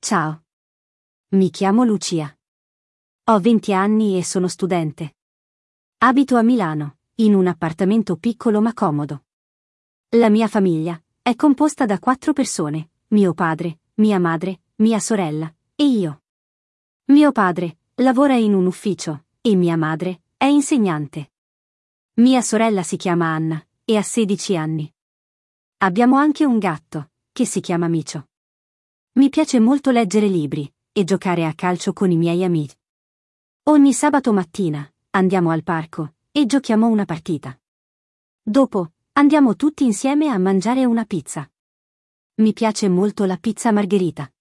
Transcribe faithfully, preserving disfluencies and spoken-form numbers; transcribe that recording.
Ciao. Mi chiamo Lucia. Ho venti anni e sono studente. Abito a Milano, in un appartamento piccolo ma comodo. La mia famiglia è composta da quattro persone: mio padre, mia madre, mia sorella e io. Mio padre lavora in un ufficio e mia madre è insegnante. Mia sorella si chiama Anna e ha sedici anni. Abbiamo anche un gatto, che si chiama Micio. Mi piace molto leggere libri e giocare a calcio con i miei amici. Ogni sabato mattina andiamo al parco e giochiamo una partita. Dopo andiamo tutti insieme a mangiare una pizza. Mi piace molto la pizza margherita.